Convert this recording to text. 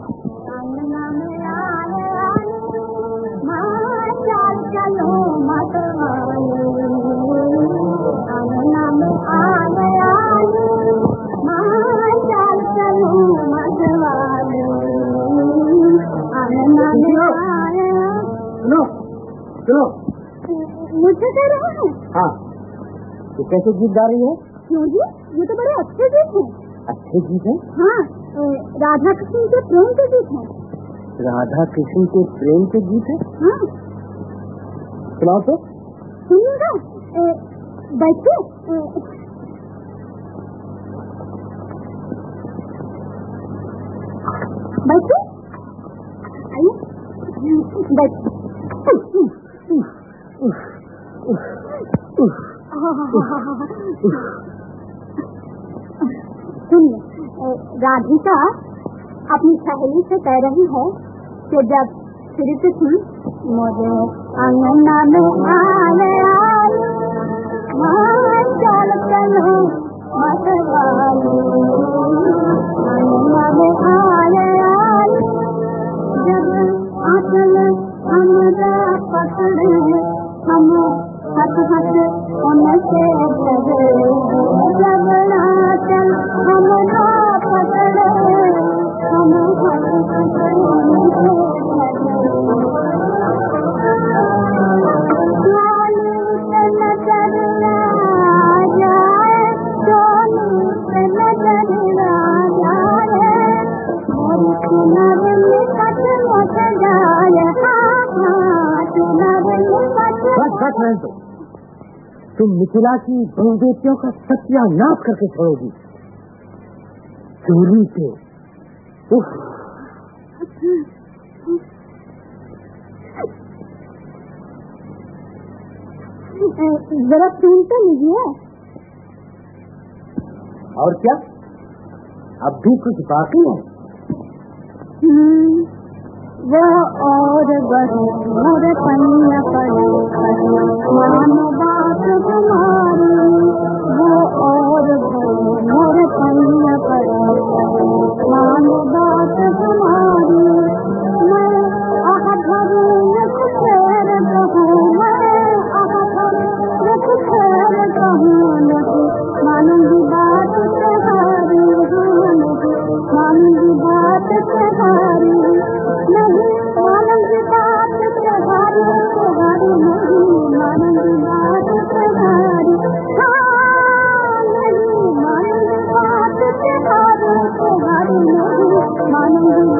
सुनो, मुझे कह रहा है? हाँ, ये कैसे गीत गा रही है? क्यों जी, ये तो बड़े अच्छे गीत हैं। अच्छे गीत हैं? हाँ, राधा कृष्ण के प्रेम के गीत हैं। राधा कृष्ण के प्रेम के गीत हैं? हाँ। सुनाओ तो। सुनिएगा, बैठिए। बैठिए, आइए, बैठिए। सुनिए, राधिका अपनी सहेली से कह रही है कि जब श्री कृष्ण मुझे अंगना में आए चल चलो मतवाली, अंगना में आए जब आंचल हमरा पकड़े, हम हंस हंस उनसे डरे, जब आंचल हमरा पकड़े, हम हंस हंस उनसे बस तुम मिथिला की बहुबेटियों का सत्यानाश करके छोड़ोगी चोरी से। जरा सुन तो लीजिए। और क्या, अब भी कुछ बाकी है? वो और बड़े मोर पन्या पड़े मान बात तुम्हारी, वो और बड़े मोर पन्या पड़े मान बात तुम्हारी, मैं आह भरू नख फेर कहूँ, मैं आह भरू नख फेर कहूँ, नहीं मानूंगी बात तुम्हारी, मानूंगी बात तुम्हारी, नहीं मानूंगी बात तुम्हारी, तुम्हारी नहीं मानूंगी बात तुम्हारी, हाँ नहीं मानूंगी बात तुम्हारी, तुम्हारी नहीं मानूंगी